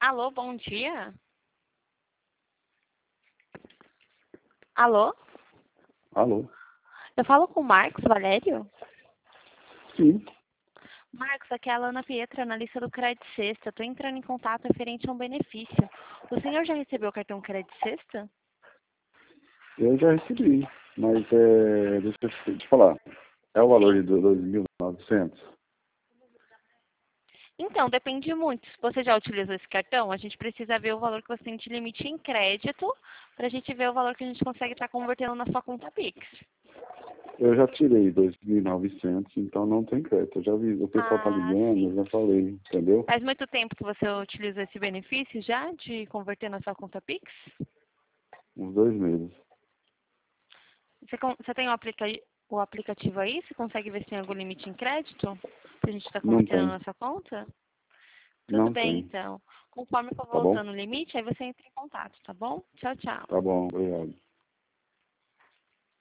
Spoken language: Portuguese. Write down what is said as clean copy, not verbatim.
Alô, bom dia. Alô? Alô? Eu falo com o Marcos Valério? Sim, Marcos, aqui é a Alana Pietra, analista do Credit Sexta. Estou entrando em contato referente a um benefício. O senhor já recebeu o cartão Credit Sexta? eu já recebi, mas deixa eu te falar. É o valor Sim. de 2.900? Então, depende muito. Se você já utilizou esse cartão, a gente precisa ver o valor que você tem de limite em crédito para a gente ver o valor que a gente consegue estar convertendo na sua conta Pix. Eu já tirei 2.900, então não tem crédito. Eu já vi, o pessoal tá Ah, ligando, sim. eu já falei, entendeu? Faz muito tempo que você utilizou esse benefício já de converter na sua conta Pix? Uns 2 meses. Você tem o aplicativo aí? Você consegue ver se tem algum limite em crédito? Pra gente estar Não convertendo tem, na sua conta? Tudo não bem, tem. então. Conforme for Tá bom? voltando o limite, aí você entra em contato, tá bom? Tchau, tchau. Tá bom, obrigado.